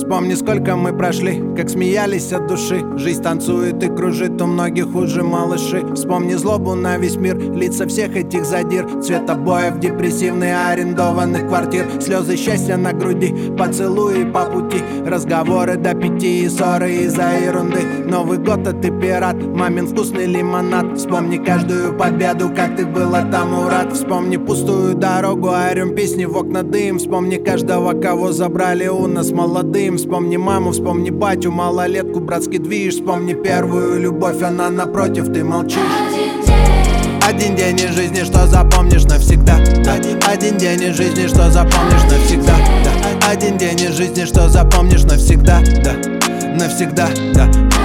Вспомни, сколько мы прошли, как смеялись от души. Жизнь танцует и кружит, у многих уже малыши. Вспомни злобу на весь мир, лица всех этих задир. Цвет обоев депрессивный, арендованных квартир. Слезы счастья на груди, поцелуи по пути. Разговоры до 5 и ссоры из-за ерунды. Новый год, а ты пират, мамин вкусный лимонад. Вспомни каждую победу, как ты была тому рад. Вспомни пустую дорогу, орем песни в окна дым. Вспомни каждого, кого забрали у нас молодым. Вспомни маму, вспомни батю, малолетку, братский движ. Вспомни первую любовь, она напротив, ты молчишь. Один день из жизни, что запомнишь навсегда. Один день из жизни, что запомнишь навсегда. Один день из жизни, что запомнишь навсегда. Навсегда, да.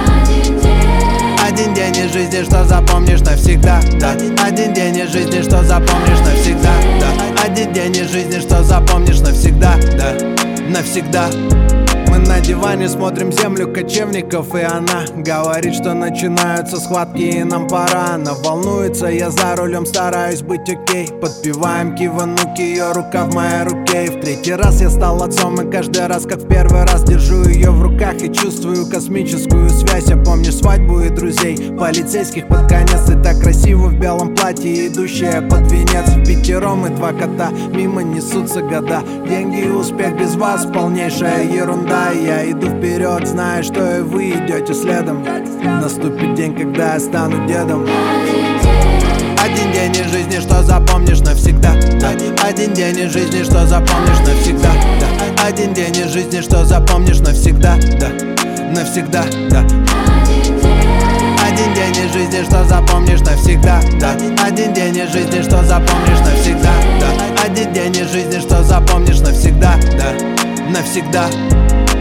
Один день из жизни, что запомнишь навсегда. Один день из жизни, что запомнишь навсегда. Один день из жизни, что запомнишь навсегда. Навсегда. Мы на диване смотрим землю кочевников, и она говорит, что начинаются схватки и нам пора. Она волнуется, я за рулем стараюсь быть окей. Подпеваем кивануки, ее рука в моей руке. И в третий раз я стал отцом, и каждый раз, как в первый раз, держу ее в руках и чувствую космическую связь. Я помню свадьбу и друзей, полицейских под конец. Ты так красиво в белом платье, идущая под венец. Впятером и 2 кота, мимо несутся года. Деньги и успех без вас, полнейшая ерунда. Я иду вперед, зная, что и вы идете следом. Наступит день, когда я стану дедом. Один день из жизни, что запомнишь навсегда. Один день из жизни, что запомнишь навсегда. Один день из жизни, что запомнишь навсегда. Навсегда, да. Один день из жизни, что запомнишь навсегда. Один день из жизни, что запомнишь навсегда. Один день из жизни, что запомнишь навсегда. Навсегда.